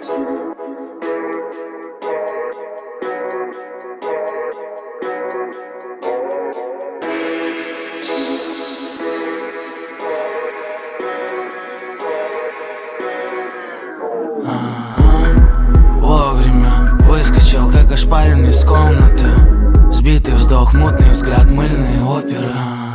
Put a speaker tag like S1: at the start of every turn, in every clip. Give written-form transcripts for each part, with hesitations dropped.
S1: Вовремя выскочил, как ошпаренный из комнаты. Сбитый вздох, мутный взгляд, мыльные оперы.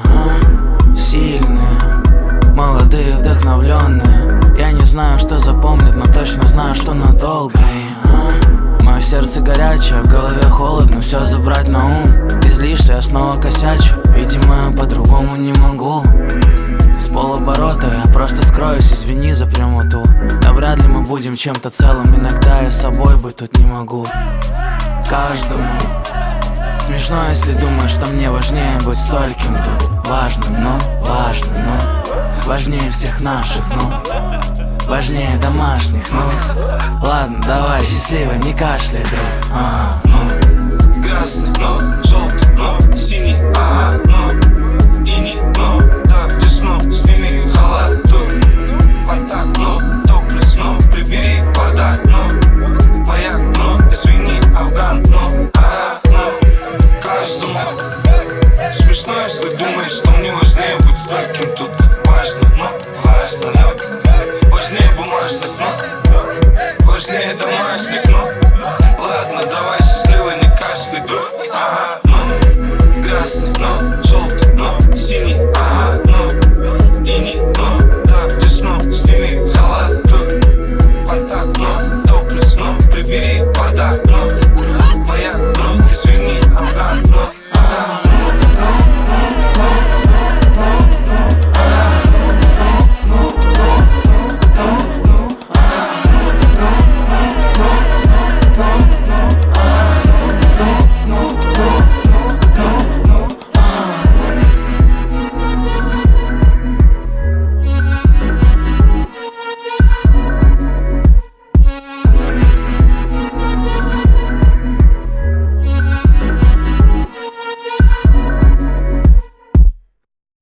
S1: Сильные, молодые, вдохновленные. Я не знаю, что запомнят, но точно знаю, что надолго. Мое сердце горячее, в голове холодно, все забрать на ум. Излишься, я снова косячу, видимо, я по-другому не могу. С полоборота я просто скроюсь, извини за прямоту. Да вряд ли мы будем чем-то целым, иногда я собой быть тут не могу. Каждому смешно, если думаешь, что мне важнее быть стольким тут. Важным, но важно, но важнее всех наших, ну важнее домашних, ну ладно, давай, счастливо, не кашляй, друг.
S2: Красный, но желтый, но синий, но ини, но так тесно, сними халат тут. Контакт, но топлес, но прибери бардак, но бояк, но извини, афган, но каждому смешно, если думаешь, что мне важнее быть стольким тут. Важно, но важнее бумажных, но важнее домашних, но ладно, давай, счастливо, не кашляй, друг. Красный, но желтый, но синий, но ини, но